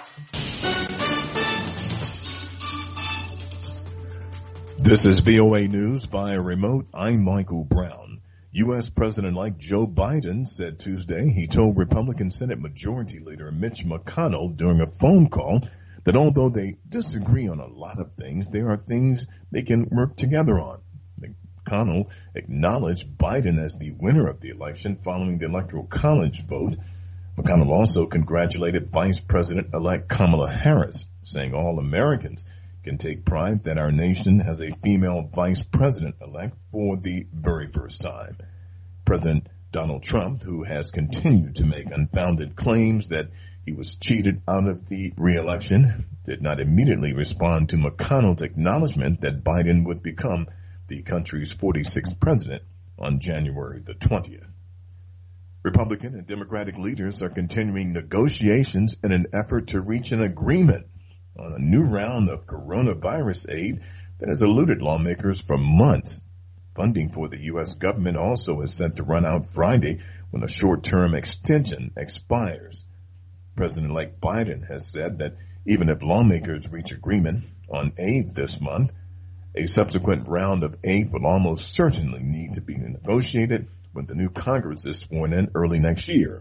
This is VOA News via remote. I'm Michael Brown. U.S. President-elect Joe Biden said Tuesday he told Republican Senate Majority Leader Mitch McConnell during a phone call that although they disagree on a lot of things, there are things they can work together on. McConnell acknowledged Biden as the winner of the election following the Electoral College vote. McConnell also congratulated Vice President-elect Kamala Harris, saying all Americans can take pride that our nation has a female vice president-elect for the very first time. President Donald Trump, who has continued to make unfounded claims that he was cheated out of the re-election, did not immediately respond to McConnell's acknowledgement that Biden would become the country's 46th president on January the 20th. Republican and Democratic leaders are continuing negotiations in an effort to reach an agreement on a new round of coronavirus aid that has eluded lawmakers for months. Funding for the U.S. government also is set to run out Friday when a short-term extension expires. President-elect Biden has said that even if lawmakers reach agreement on aid this month, a subsequent round of aid will almost certainly need to be negotiated when the new Congress is sworn in early next year.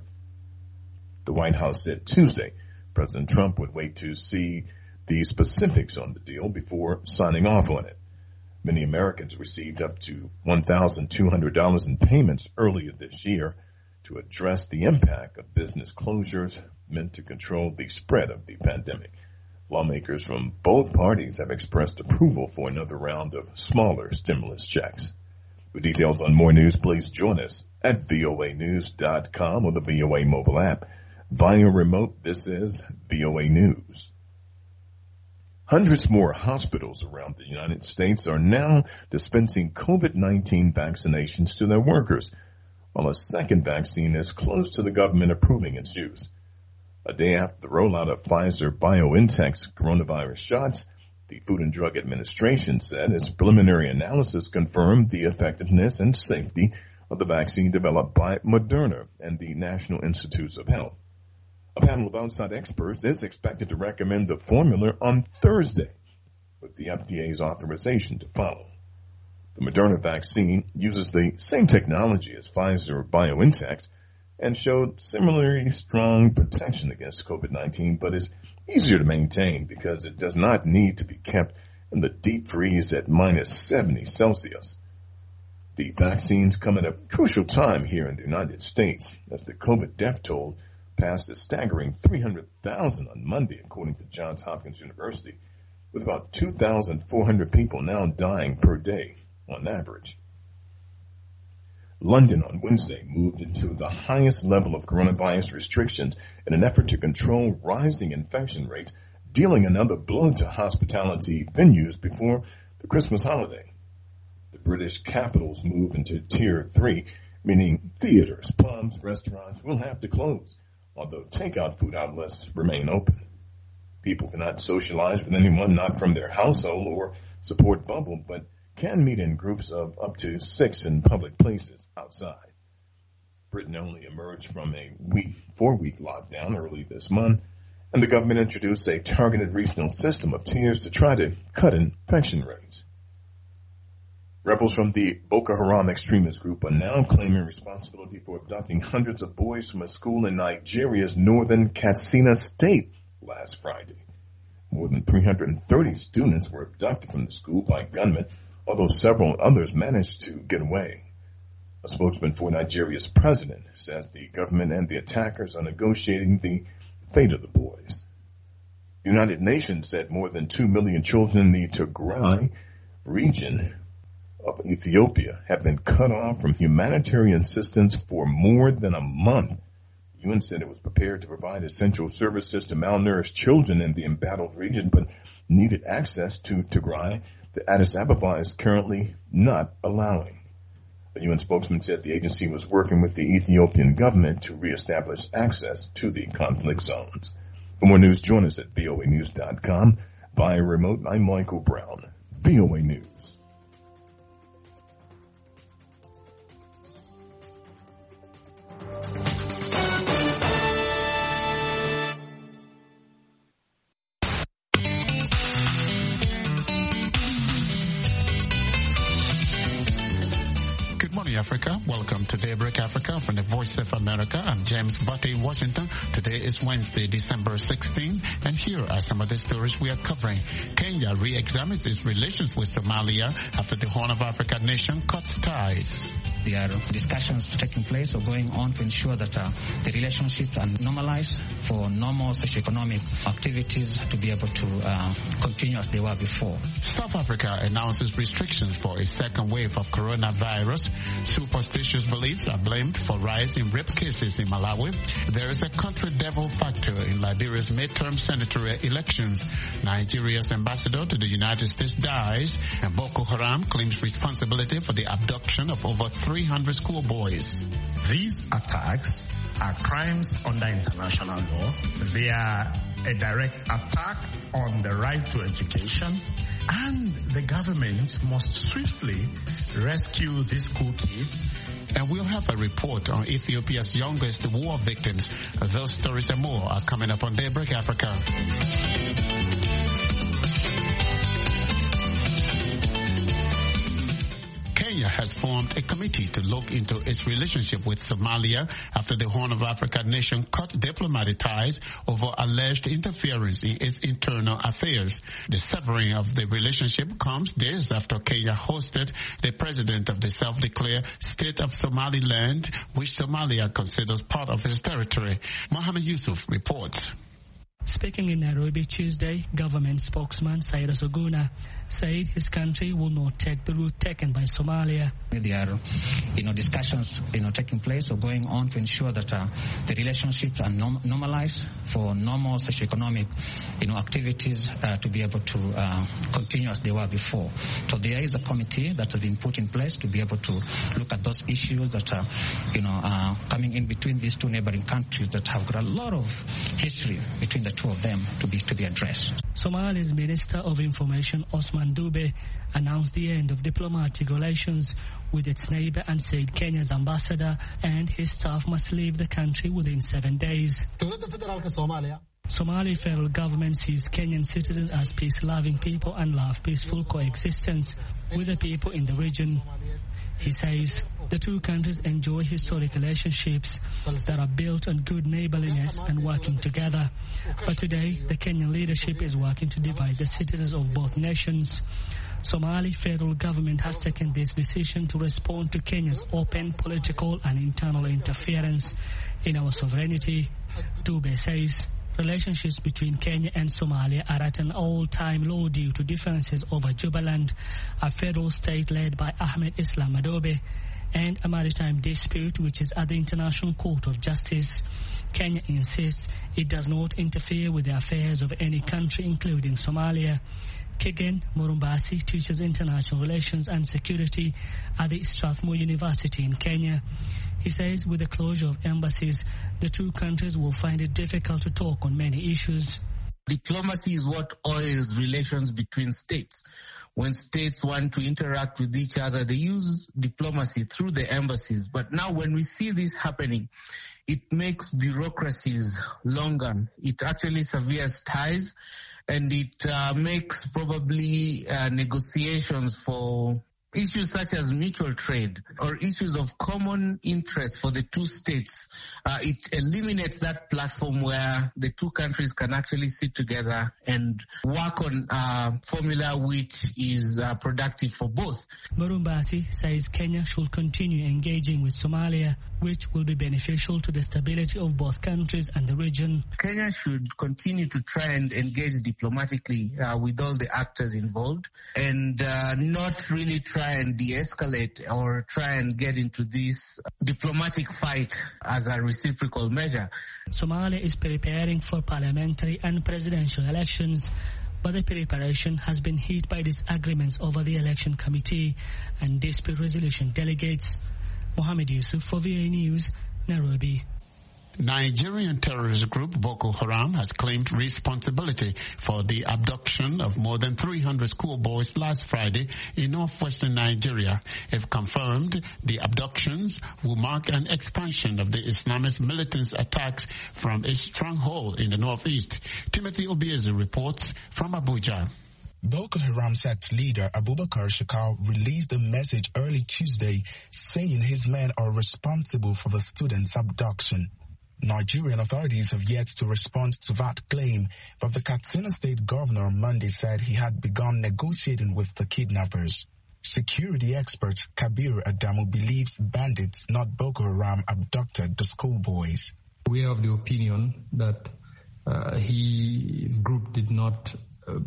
The White House said Tuesday President Trump would wait to see the specifics on the deal before signing off on it. Many Americans received up to $1,200 in payments earlier this year to address the impact of business closures meant to control the spread of the pandemic. Lawmakers from both parties have expressed approval for another round of smaller stimulus checks. For details on more news, please join us at voanews.com or the VOA mobile app. Via remote, this is VOA News. Hundreds more hospitals around the United States are now dispensing COVID-19 vaccinations to their workers, while a second vaccine is close to the government approving its use. A day after the rollout of Pfizer-BioNTech's coronavirus shots, the Food and Drug Administration said its preliminary analysis confirmed the effectiveness and safety of the vaccine developed by Moderna and the National Institutes of Health. A panel of outside experts is expected to recommend the formula on Thursday, with the FDA's authorization to follow. The Moderna vaccine uses the same technology as Pfizer-BioNTech's and showed similarly strong protection against COVID-19, but is easier to maintain because it does not need to be kept in the deep freeze at minus 70 Celsius. The vaccines come at a crucial time here in the United States as the COVID death toll passed a staggering 300,000 on Monday, according to Johns Hopkins University, with about 2,400 people now dying per day on average. London on Wednesday moved into the highest level of coronavirus restrictions in an effort to control rising infection rates, dealing another blow to hospitality venues before the Christmas holiday. The British capital's move into Tier 3, meaning theaters, pubs, restaurants will have to close, although takeout food outlets remain open. People cannot socialize with anyone not from their household or support bubble, but can meet in groups of up to 6 in public places outside. Britain only emerged from a 4-week lockdown early this month, and the government introduced a targeted regional system of tiers to try to cut infection rates. Rebels from the Boko Haram extremist group are now claiming responsibility for abducting hundreds of boys from a school in Nigeria's northern Katsina state last Friday. More than 330 students were abducted from the school by gunmen, although several others managed to get away. A spokesman for Nigeria's president says the government and the attackers are negotiating the fate of the boys. The United Nations said more than 2 million children in the Tigray region of Ethiopia have been cut off from humanitarian assistance for more than a month. The UN said it was prepared to provide essential services to malnourished children in the embattled region, but needed access to Tigray that Addis Ababa is currently not allowing. The UN spokesman said the agency was working with the Ethiopian government to reestablish access to the conflict zones. For more news, join us at voanews.com. Via remote, I'm Michael Brown, VOA News. Africa. Welcome to Daybreak Africa from the Voice of America. I'm James Butte in Washington. Today is Wednesday, December 16, and here are some of the stories we are covering. Kenya re-examines its relations with Somalia after the Horn of Africa nation cuts ties. There are discussions taking place or going on to ensure that the relationships are normalized for normal socioeconomic activities to be able to continue as they were before. South Africa announces restrictions for a second wave of coronavirus. Superstitious beliefs are blamed for rise in rape cases in Malawi. There is a country devil factor in Liberia's midterm senatorial elections. Nigeria's ambassador to the United States dies, and Boko Haram claims responsibility for the abduction of over 300 schoolboys. These attacks are crimes under international law. They are a direct attack on the right to education, and the government must swiftly rescue these school kids. And we'll have a report on Ethiopia's youngest war victims. Those stories and more are coming up on Daybreak Africa. Kenya has formed a committee to look into its relationship with Somalia after the Horn of Africa nation cut diplomatic ties over alleged interference in its internal affairs. The severing of the relationship comes days after Kenya hosted the president of the self-declared state of Somaliland, which Somalia considers part of its territory. Mohammed Yusuf reports. Speaking in Nairobi Tuesday, government spokesman Cyrus Oguna said his country will not take the route taken by Somalia. There are, discussions, taking place or going on to ensure that the relationships are normalized for normal socioeconomic, activities to be able to continue as they were before. So there is a committee that has been put in place to be able to look at those issues that are, coming in between these two neighboring countries that have got a lot of history between the two of them to be addressed. Somalia's Minister of Information Osman Dube announced the end of diplomatic relations with its neighbor and said Kenya's ambassador and his staff must leave the country within 7 days. Somali federal government sees Kenyan citizens as peace-loving people and love peaceful coexistence with the people in the region. He says the two countries enjoy historic relationships that are built on good neighborliness and working together. But today, the Kenyan leadership is working to divide the citizens of both nations. Somali federal government has taken this decision to respond to Kenya's open political and internal interference in our sovereignty. Dube says relationships between Kenya and Somalia are at an all-time low due to differences over Jubaland, a federal state led by Ahmed Islam Madobe, and a maritime dispute which is at the International Court of Justice. Kenya insists it does not interfere with the affairs of any country, including Somalia. Kigen Murumbasi teaches international relations and security at the Strathmore University in Kenya. He says with the closure of embassies, the two countries will find it difficult to talk on many issues. Diplomacy is what oils relations between states. When states want to interact with each other, they use diplomacy through the embassies. But now when we see this happening, it makes bureaucracies longer. It actually severs ties, and it makes probably negotiations for issues such as mutual trade or issues of common interest for the two states. It eliminates that platform where the two countries can actually sit together and work on a formula which is productive for both. Murumbasi says Kenya should continue engaging with Somalia, which will be beneficial to the stability of both countries and the region. Kenya should continue to try and engage diplomatically with all the actors involved and not really try and de-escalate or try and get into this diplomatic fight as a reciprocal measure. Somalia is preparing for parliamentary and presidential elections, but the preparation has been hit by disagreements over the election committee and dispute resolution delegates. Mohammed Yusuf for VOA News, Nairobi. Nigerian terrorist group Boko Haram has claimed responsibility for the abduction of more than 300 schoolboys last Friday in northwestern Nigeria. If confirmed, the abductions will mark an expansion of the Islamist militants' attacks from its stronghold in the northeast. Timothy Obiezu reports from Abuja. Boko Haram sect leader Abubakar Shekau released a message early Tuesday saying his men are responsible for the student's abduction. Nigerian authorities have yet to respond to that claim, but the Katsina State governor on Monday said he had begun negotiating with the kidnappers. Security expert Kabir Adamu believes bandits, not Boko Haram, abducted the schoolboys. We are of the opinion that his group did not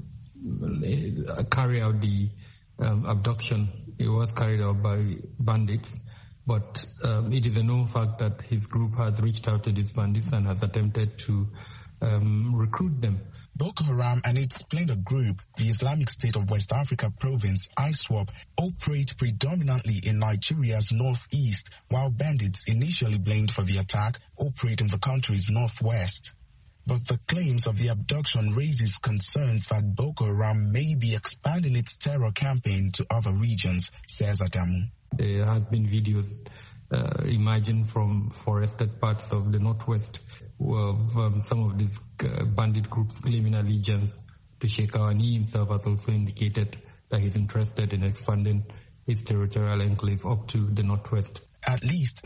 carry out the abduction. It was carried out by bandits. But it is a known fact that his group has reached out to these bandits and has attempted to recruit them. Boko Haram and its splinter group, the Islamic State of West Africa province, ISWAP, operate predominantly in Nigeria's northeast, while bandits initially blamed for the attack operate in the country's northwest. But the claims of the abduction raises concerns that Boko Haram may be expanding its terror campaign to other regions, says Adamu. There have been videos emerging from forested parts of the northwest of some of these bandit groups claiming allegiance to Sheikh Awani. Himself has also indicated that he's interested in expanding his territorial enclave up to the northwest. At least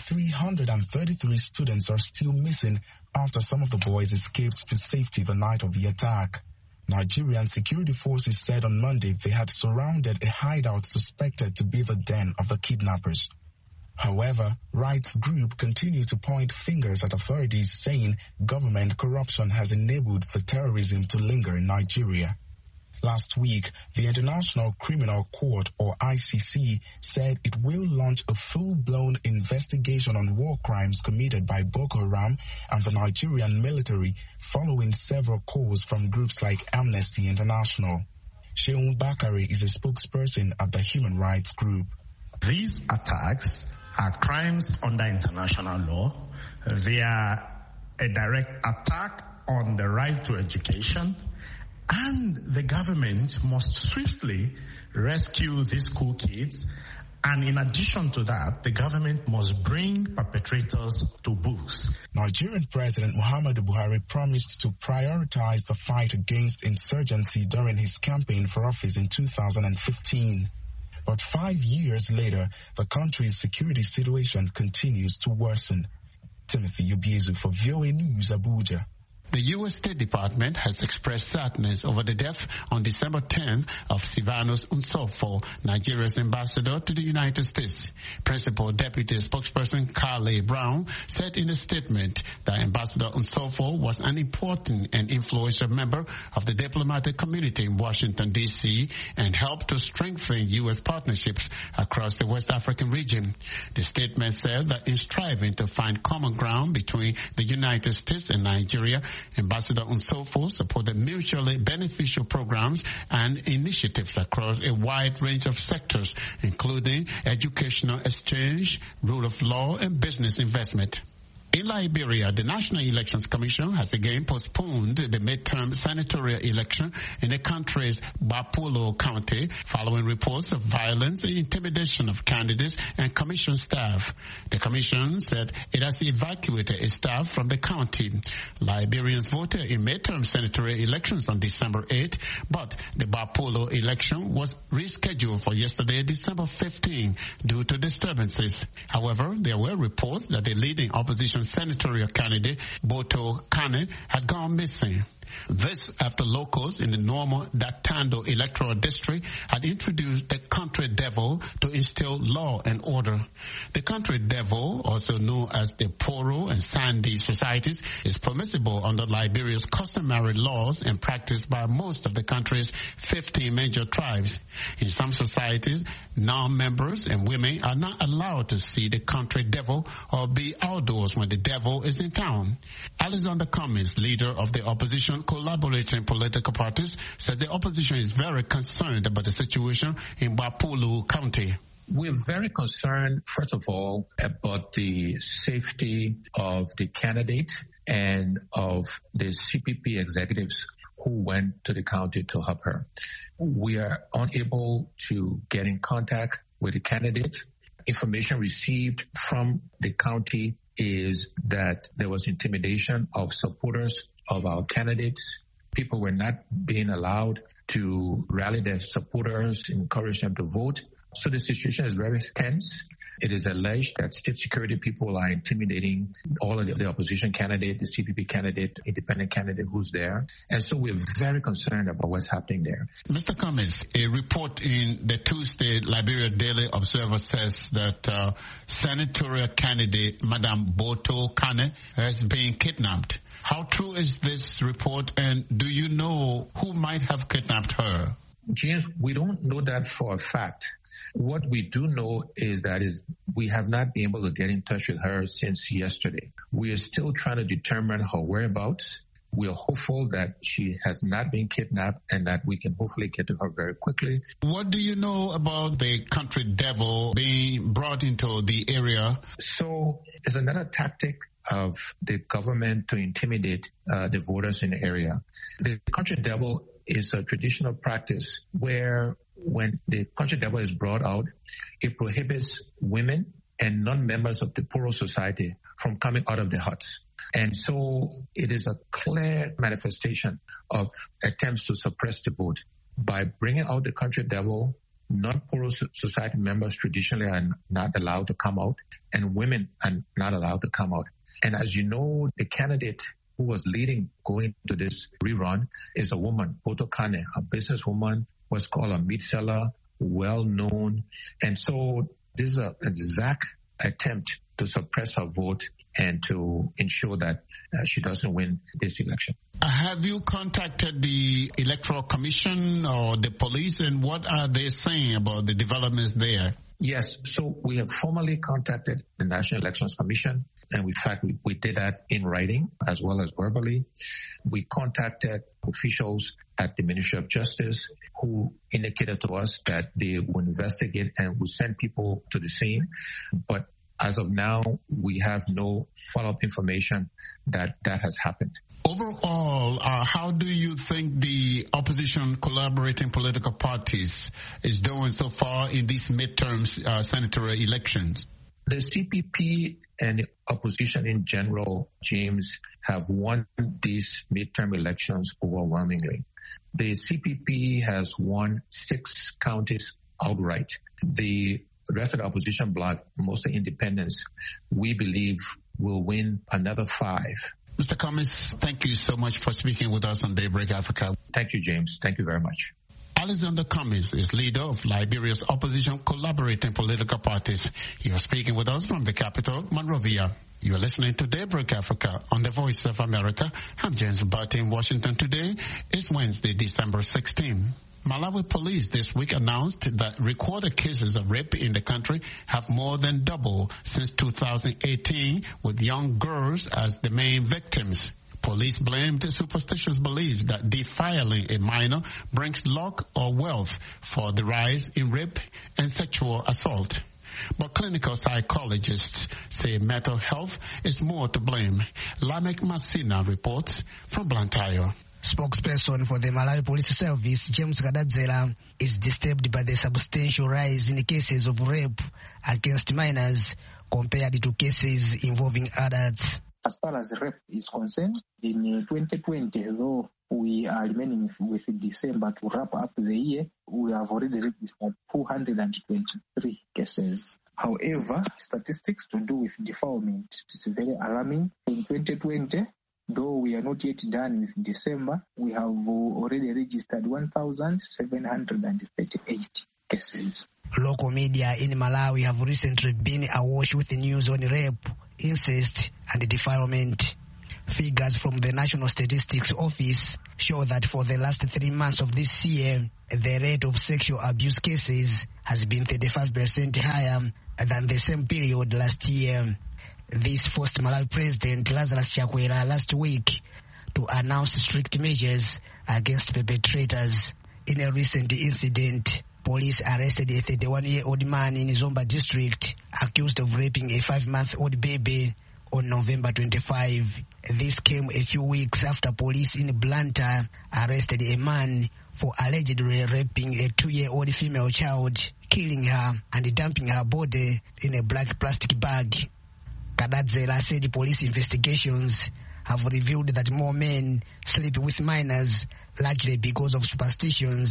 333 students are still missing after some of the boys escaped to safety the night of the attack. Nigerian security forces said on Monday they had surrounded a hideout suspected to be the den of the kidnappers. However, rights groups continue to point fingers at authorities, saying government corruption has enabled the terrorism to linger in Nigeria. Last week, the International Criminal Court, or ICC, said it will launch a full-blown investigation on war crimes committed by Boko Haram and the Nigerian military, following several calls from groups like Amnesty International. Sheun Bakare is a spokesperson at the human rights group. These attacks are crimes under international law. They are a direct attack on the right to education. And the government must swiftly rescue these school kids. And in addition to that, the government must bring perpetrators to books. Nigerian President Muhammadu Buhari promised to prioritize the fight against insurgency during his campaign for office in 2015. But 5 years later, the country's security situation continues to worsen. Timothy Ubiezu for VOA News, Abuja. The U.S. State Department has expressed sadness over the death on December 10th of Silvanus Unsofo, Nigeria's ambassador to the United States. Principal Deputy Spokesperson Carly Brown said in a statement that Ambassador Unsofo was an important and influential member of the diplomatic community in Washington, D.C. and helped to strengthen U.S. partnerships across the West African region. The statement said that in striving to find common ground between the United States and Nigeria, Ambassador Unsofo supported mutually beneficial programs and initiatives across a wide range of sectors, including educational exchange, rule of law, and business investment. In Liberia, the National Elections Commission has again postponed the midterm senatorial election in the country's Bapolo County following reports of violence and intimidation of candidates and commission staff. The commission said it has evacuated its staff from the county. Liberians voted in midterm senatorial elections on December 8, but the Bapolo election was rescheduled for yesterday, December 15, due to disturbances. However, there were reports that the leading opposition senatorial candidate Boto Kane had gone missing. This after locals in the Normo Datando electoral district had introduced the country devil to instill law and order. The country devil, also known as the Poro and Sandy societies, is permissible under Liberia's customary laws and practiced by most of the country's 15 major tribes. In some societies, non-members and women are not allowed to see the country devil or be outdoors when the devil is in town. Alexander Cummings, leader of the opposition collaborating political parties, said the opposition is very concerned about the situation in Bapolo County. We're very concerned, first of all, about the safety of the candidate and of the CPP executives who went to the county to help her. We are unable to get in contact with the candidate. Information received from the county is that there was intimidation of supporters of our candidates. People were not being allowed to rally their supporters, encourage them to vote. So the situation is very tense. It is alleged that state security people are intimidating all of the opposition candidate, the CPP candidate, independent candidate who's there. And so we're very concerned about what's happening there. Mr. Cummins, a report in the Tuesday Liberia Daily Observer says that senatorial candidate Madame Boto Kane has been kidnapped. How true is this report, and do you know who might have kidnapped her? James, we don't know that for a fact. What we do know is that we have not been able to get in touch with her since yesterday. We are still trying to determine her whereabouts. We are hopeful that she has not been kidnapped and that we can hopefully get to her very quickly. What do you know about the country devil being brought into the area? So it's another tactic of the government to intimidate the voters in the area. The country devil is a traditional practice where when the country devil is brought out, it prohibits women and non-members of the poorer society from coming out of the huts. And so it is a clear manifestation of attempts to suppress the vote. By bringing out the country devil, non-poorer society members traditionally are not allowed to come out, and women are not allowed to come out. And as you know, the candidate who was leading going to this rerun is a woman, Boto Kane, a businesswoman, was called a meat seller, well-known. And so this is an exact attempt to suppress her vote and to ensure that she doesn't win this election. Have you contacted the Electoral Commission or the police, and what are they saying about the developments there? Yes, so we have formally contacted the National Elections Commission, and in fact, we did that in writing as well as verbally. We contacted officials at the Ministry of Justice who indicated to us that they will investigate and will send people to the scene. But as of now, we have no follow-up information that has happened. Overall, how do you think the opposition collaborating political parties is doing so far in these midterms senatorial elections? The CPP and the opposition in general, James, have won these midterm elections overwhelmingly. The CPP has won 6 counties outright. The rest of the opposition bloc, mostly independents, we believe will win another 5. Mr. Cummins, thank you so much for speaking with us on Daybreak Africa. Thank you, James. Thank you very much. Alexander Cummins is leader of Liberia's opposition collaborating political parties. He was speaking with us from the capital, Monrovia. You are listening to Daybreak Africa on the Voice of America. I'm James Barty in Washington. Today is Wednesday, December 16. Malawi police this week announced that recorded cases of rape in the country have more than doubled since 2018, with young girls as the main victims. Police blamed superstitious beliefs that defiling a minor brings luck or wealth for the rise in rape and sexual assault. But clinical psychologists say mental health is more to blame. Lamek Masina reports from Blantyre. Spokesperson for the Malawi Police Service, James Kadadzela, is disturbed by the substantial rise in cases of rape against minors compared to cases involving adults. As far as rape is concerned, in 2020, though we are remaining with December to wrap up the year, we have already registered 223 cases. However, statistics to do with defilement is very alarming. In 2020, though we are not yet done with December, we have already registered 1,738 cases. Local media in Malawi have recently been awash with the news on rape, incest, and defilement. Figures from the National Statistics Office show that for the last 3 months of this year, the rate of sexual abuse cases has been 35% higher than the same period last year. This forced Malawi President Lazarus Chakwera last week to announce strict measures against perpetrators. In a recent incident, police arrested a 31-year-old man in Zomba district accused of raping a 5-month-old baby on November 25. This came a few weeks after police in Blantyre arrested a man for allegedly raping a 2-year-old female child, killing her and dumping her body in a black plastic bag. Kadadzela said police investigations have revealed that more men sleep with minors, largely because of superstitions,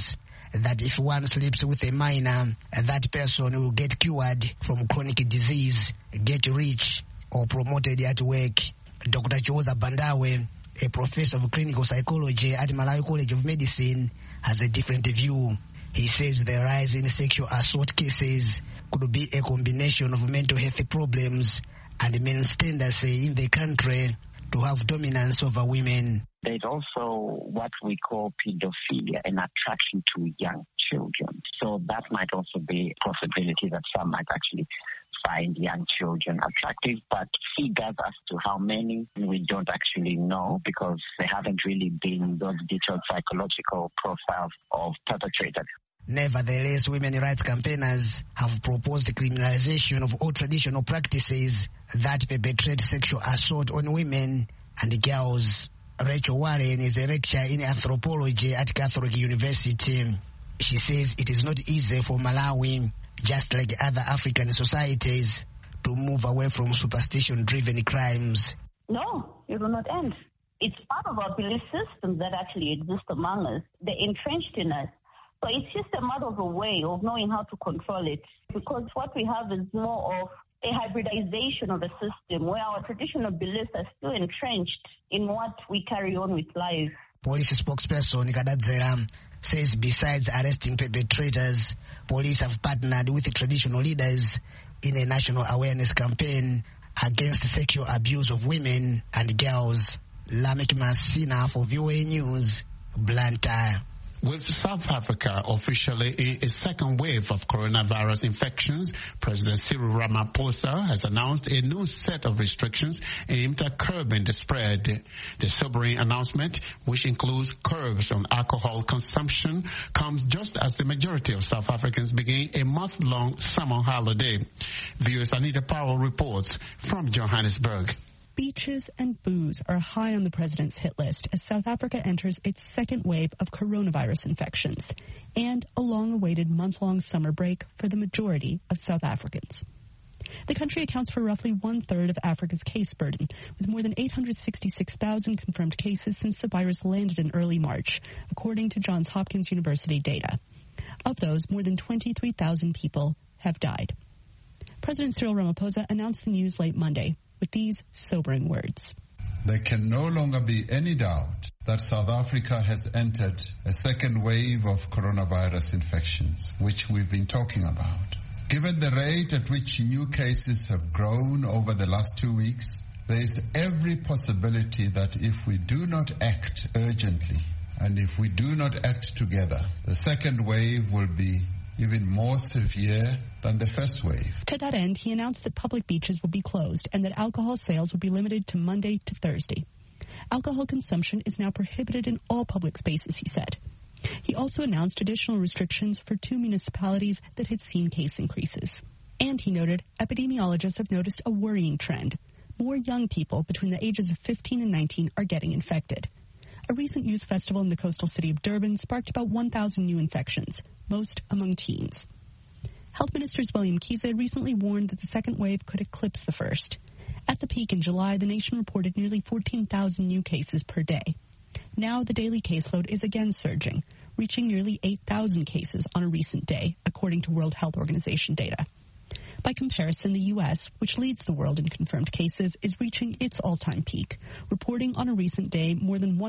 that if one sleeps with a minor, that person will get cured from chronic disease, get rich, or promoted at work. Dr. Chiwoza Bandawe, a professor of clinical psychology at Malawi College of Medicine, has a different view. He says the rise in sexual assault cases could be a combination of mental health problems and men's tendency in the country to have dominance over women. There's also what we call pedophilia, an attraction to young children. So that might also be a possibility that some might actually find young children attractive, but figures as to how many we don't actually know because there haven't really been those detailed psychological profiles of perpetrators. Nevertheless, women rights campaigners have proposed the criminalization of all traditional practices that perpetrate sexual assault on women and girls. Rachel Warren is a lecturer in anthropology at Catholic University. She says it is not easy for Malawi, just like other African societies, to move away from superstition-driven crimes. No, it will not end. It's part of our belief system that actually exists among us. They're entrenched in us. So it's just a matter of a way of knowing how to control it, because what we have is more of a hybridization of a system where our traditional beliefs are still entrenched in what we carry on with life. Police spokesperson Kadadzera says besides arresting perpetrators, police have partnered with traditional leaders in a national awareness campaign against sexual abuse of women and girls. Lamek Masina for VOA News, Blantyre. With South Africa officially in a second wave of coronavirus infections, President Cyril Ramaphosa has announced a new set of restrictions aimed at curbing the spread. The sobering announcement, which includes curbs on alcohol consumption, comes just as the majority of South Africans begin a month-long summer holiday. VOA's Anita Powell reports from Johannesburg. Beaches and booze are high on the president's hit list as South Africa enters its second wave of coronavirus infections and a long-awaited month-long summer break for the majority of South Africans. The country accounts for roughly one-third of Africa's case burden, with more than 866,000 confirmed cases since the virus landed in early March, according to Johns Hopkins University data. Of those, more than 23,000 people have died. President Cyril Ramaphosa announced the news late Monday with these sobering words. There can no longer be any doubt that South Africa has entered a second wave of coronavirus infections, which we've been talking about. Given the rate at which new cases have grown over the last 2 weeks, there is every possibility that if we do not act urgently and if we do not act together, the second wave will be even more severe than the first wave. To that end, he announced that public beaches will be closed and that alcohol sales will be limited to Monday to Thursday. Alcohol consumption is now prohibited in all public spaces, he said. He also announced additional restrictions for 2 municipalities that had seen case increases. And he noted epidemiologists have noticed a worrying trend. More young people between the ages of 15 and 19 are getting infected. A recent youth festival in the coastal city of Durban sparked about 1,000 new infections, most among teens. Health Minister William Kiese recently warned that the second wave could eclipse the first. At the peak in July, the nation reported nearly 14,000 new cases per day. Now the daily caseload is again surging, reaching nearly 8,000 cases on a recent day, according to World Health Organization data. By comparison, the U.S., which leads the world in confirmed cases, is reaching its all-time peak, reporting on a recent day more than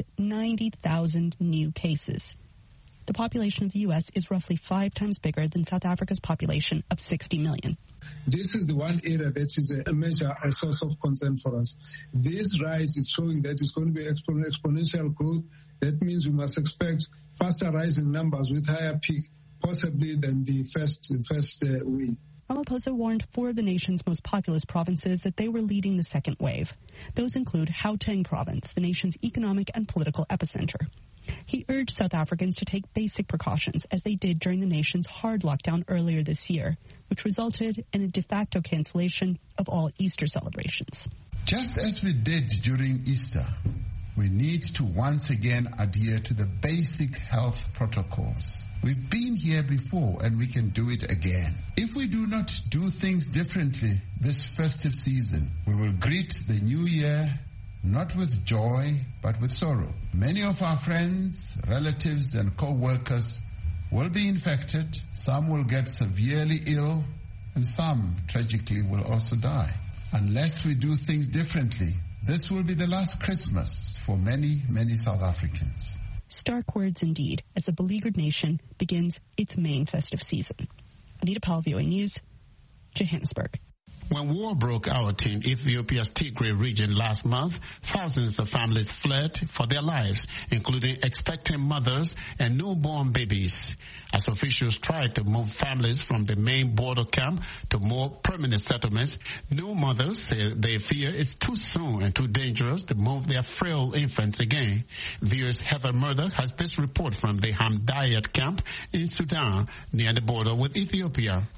190,000 new cases. The population of the U.S. is roughly 5 times bigger than South Africa's population of 60 million. This is the one area that is a major source of concern for us. This rise is showing that it's going to be exponential growth. That means we must expect faster rising numbers with higher peak, possibly than the first wave. Ramaphosa warned 4 of the nation's most populous provinces that they were leading the second wave. Those include Gauteng province, the nation's economic and political epicenter. He urged South Africans to take basic precautions, as they did during the nation's hard lockdown earlier this year, which resulted in a de facto cancellation of all Easter celebrations. Just as we did during Easter, we need to once again adhere to the basic health protocols. We've been here before and we can do it again. If we do not do things differently this festive season, we will greet the new year not with joy, but with sorrow. Many of our friends, relatives, and co-workers will be infected, some will get severely ill, and some, tragically, will also die. Unless we do things differently, this will be the last Christmas for many, many South Africans. Stark words indeed, as the beleaguered nation begins its main festive season. Anita Powell, VOA News, Johannesburg. When war broke out in Ethiopia's Tigray region last month, thousands of families fled for their lives, including expectant mothers and newborn babies. As officials tried to move families from the main border camp to more permanent settlements, new mothers say they fear it's too soon and too dangerous to move their frail infants again. VOA's Heather Murdoch has this report from the Hamdayat camp in Sudan, near the border with Ethiopia.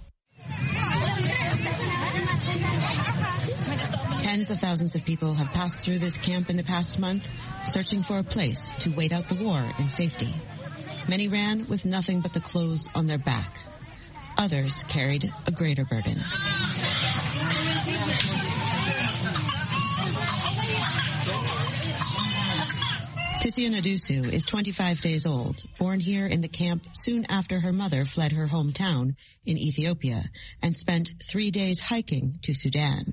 Tens of thousands of people have passed through this camp in the past month, searching for a place to wait out the war in safety. Many ran with nothing but the clothes on their back. Others carried a greater burden. Tisia Nadusu is 25 days old, born here in the camp soon after her mother fled her hometown in Ethiopia and spent 3 days hiking to Sudan.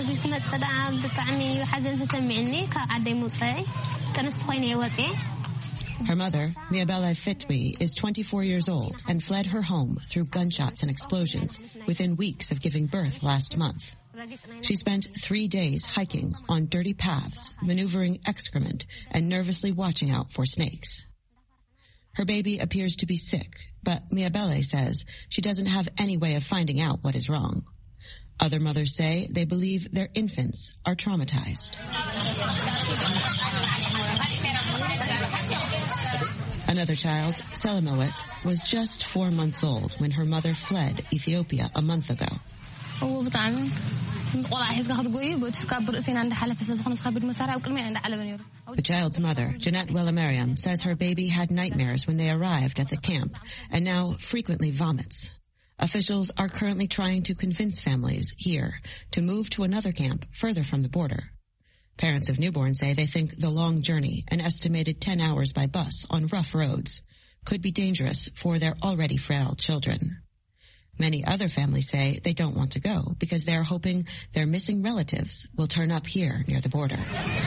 Her mother, Miabele Fitwi, is 24 years old and fled her home through gunshots and explosions within weeks of giving birth last month. She spent 3 days hiking on dirty paths, maneuvering excrement, and nervously watching out for snakes. Her baby appears to be sick, but Miabele says she doesn't have any way of finding out what is wrong. Other mothers say they believe their infants are traumatized. Another child, Selamowit, was just 4 months old when her mother fled Ethiopia a month ago. The child's mother, Jeanette Wellamariam, says her baby had nightmares when they arrived at the camp and now frequently vomits. Officials are currently trying to convince families here to move to another camp further from the border. Parents of newborns say they think the long journey, an estimated 10 hours by bus on rough roads, could be dangerous for their already frail children. Many other families say they don't want to go because they are hoping their missing relatives will turn up here near the border.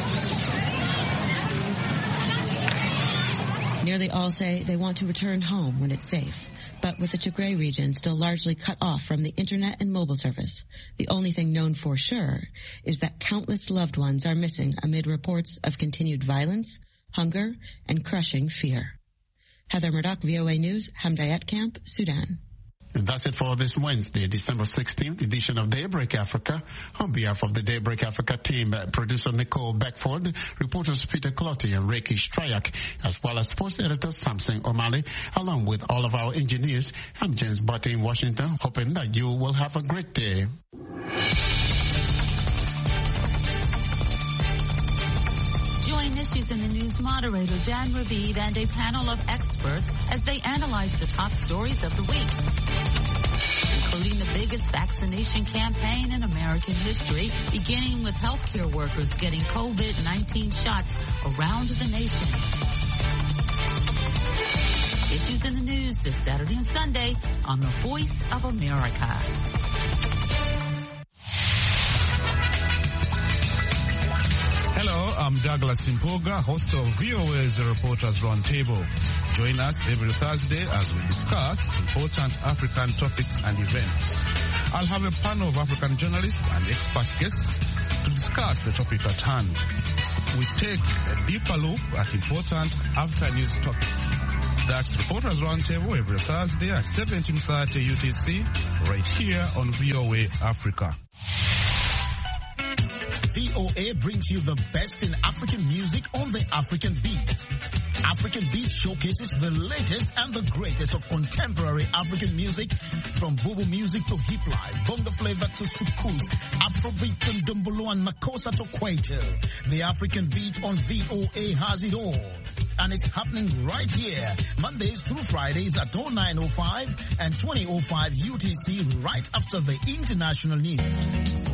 Nearly all say they want to return home when it's safe, but with the Tigray region still largely cut off from the internet and mobile service, the only thing known for sure is that countless loved ones are missing amid reports of continued violence, hunger, and crushing fear. Heather Murdoch, VOA News, Hamdayat Camp, Sudan. And that's it for this Wednesday, December 16th edition of Daybreak Africa. On behalf of the Daybreak Africa team, producer Nicole Beckford, reporters Peter Clotti and Reiki Strayak, as well as sports editor Samson O'Malley, along with all of our engineers, I'm James Butte in Washington, hoping that you will have a great day. Join Issues in the News moderator Dan Ravid and a panel of experts as they analyze the top stories of the week, including the biggest vaccination campaign in American history, beginning with healthcare workers getting COVID-19 shots around the nation. Issues in the News this Saturday and Sunday on the Voice of America. Hello, I'm Douglas Simpoga, host of VOA's Reporters Roundtable. Join us every Thursday as we discuss important African topics and events. I'll have a panel of African journalists and expert guests to discuss the topic at hand. We take a deeper look at important after-news topics. That's Reporters Roundtable every Thursday at 17:30 UTC, right here on VOA Africa. VOA brings you the best in African music on the African Beat. African Beat showcases the latest and the greatest of contemporary African music, from Bobo music to hip life, bongo flavor to soukous, Afrobeat to Dumbolo and Makossa to Kwaito. The African Beat on VOA has it all. And it's happening right here, Mondays through Fridays at 09:05 and 20:05 UTC, right after the international news.